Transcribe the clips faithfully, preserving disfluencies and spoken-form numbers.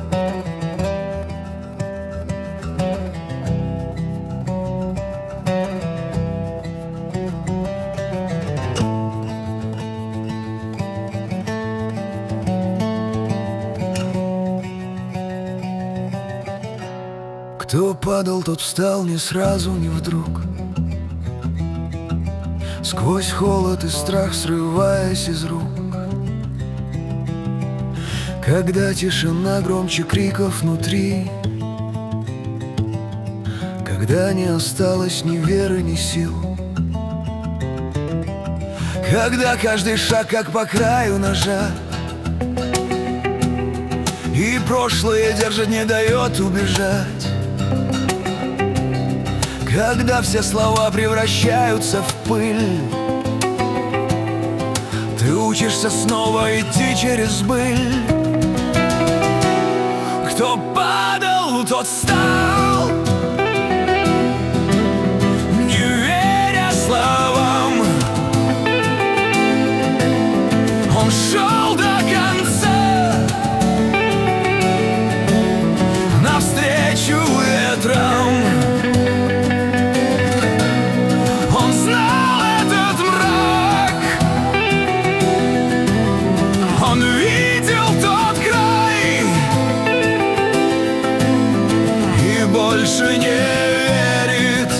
Кто падал, тот встал не сразу, не вдруг, сквозь холод и страх срываясь из рук. Когда тишина громче криков внутри, когда не осталось ни веры, ни сил, когда каждый шаг как по краю ножа, и прошлое держит, не дает убежать. Когда все слова превращаются в пыль, ты учишься снова идти через быль. Кто падал, тот встал, не веря словам. Он шел до конца, навстречу ветрам. Он видел тот край и больше не верит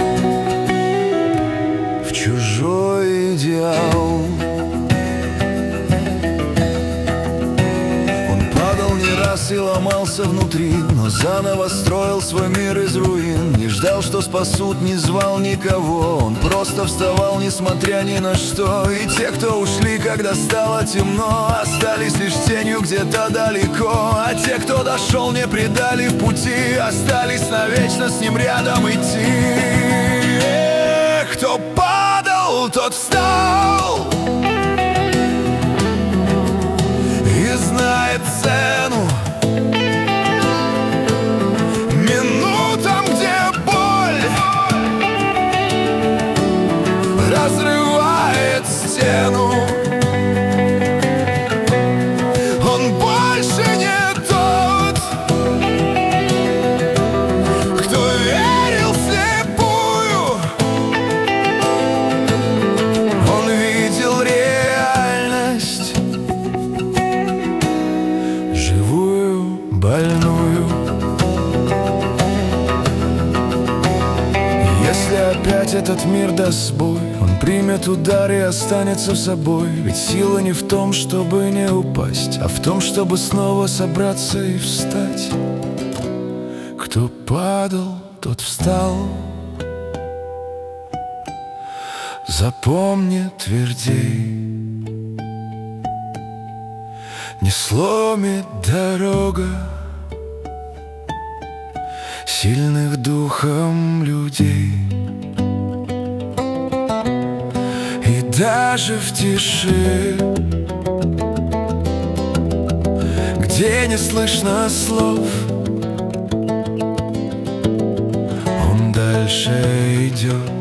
в чужой идеал. Он падал не раз и ломался внутри, но заново строил свой мир из руин. Не ждал, что спасут, не звал никого. Он просто вставал, несмотря ни на что. И те, кто ушли, когда стало темно, остались лишь тенью где-то далеко. А те, кто дошел, не предали в пути, остались навечно с ним рядом идти. Эх, кто падал, тот встал и знает цену минутам, где боль разрывает стену. Он больше не тот, кто верил вслепую. Он видел реальность, живую, больную. Если опять этот мир даст сбой, он примет удар и останется собой. Ведь сила не в том, чтобы не упасть, а в том, чтобы снова собраться и встать. Кто падал, тот встал. Запомни твердей, не сломит дорога сильных духом людей. И даже в тиши, где не слышно слов, он дальше идет.